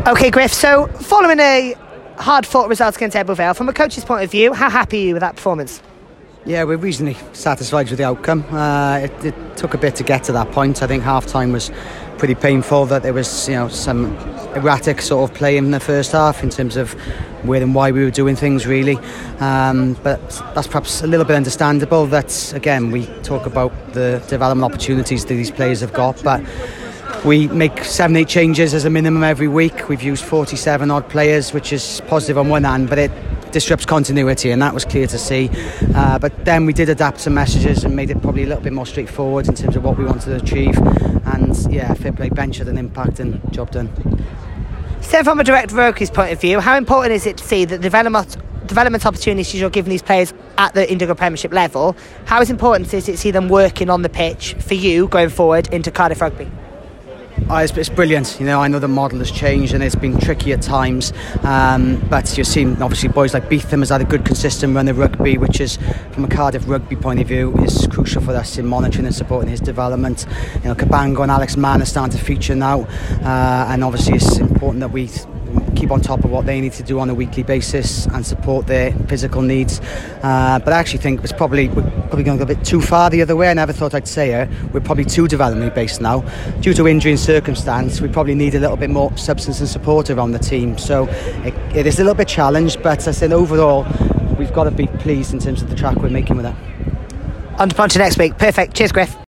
OK, Griff, so following a hard-fought result against Ebbw Vale, from a coach's point of view, how happy are you with that performance? Yeah, we're reasonably satisfied with the outcome. It took a bit to get to that point. I think half-time was pretty painful, that there was some erratic sort of play in the first half in terms of where and why we were doing things, really. But that's perhaps a little bit understandable. That, again, we talk about the development opportunities that these players have got, but we make 7-8 changes as a minimum every week. We've used 47 odd players, which is positive on one hand, but it disrupts continuity, and that was clear to see. But then we did adapt some messages and made it probably a little bit more straightforward in terms of what we wanted to achieve. And yeah, fair play bench had an impact and job done. So from a director Roke's point of view, how important is it to see that development opportunities you're giving these players at the Indigo Premiership level? How important is it to see them working on the pitch for you going forward into Cardiff Rugby? It's brilliant. I know the model has changed and it's been tricky at times, but you've seen obviously boys like Beetham has had a good consistent run of rugby, which is, from a Cardiff Rugby point of view, is crucial for us in monitoring and supporting his development. Cabango and Alex Mann are starting to feature now, and obviously it's important that we keep on top of what they need to do on a weekly basis and support their physical needs. But I actually think we're probably going a bit too far the other way. I never thought I'd say it. We're probably too developmentally based now. Due to injury and circumstance, we probably need a little bit more substance and support around the team. So it is a little bit challenged, but as I said, overall, we've got to be pleased in terms of the track we're making with that. On to next week. Perfect. Cheers, Griff.